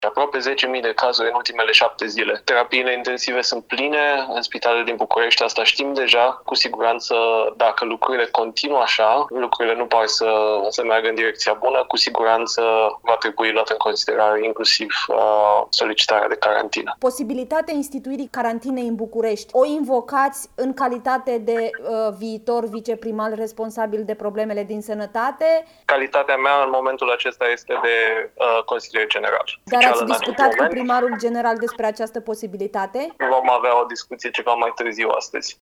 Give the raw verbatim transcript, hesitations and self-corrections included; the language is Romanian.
Aproape zece mii de cazuri în ultimele șapte zile. Terapiile intensive sunt pline în spitalele din București, asta știm deja. Cu siguranță, dacă lucrurile continuă așa, lucrurile nu par să, să meargă în direcția bună, cu siguranță va trebui luat în considerare inclusiv uh, solicitarea de carantină. Posibilitatea instituirii carantinei în București o invocați în calitate de uh, viitor viceprimar responsabil de problemele din sănătate? Calitatea mea în momentul acesta este de uh, consilier general. Dar ați discutat cu primarul general despre această posibilitate? Vom avea o discuție ceva mai târziu astăzi.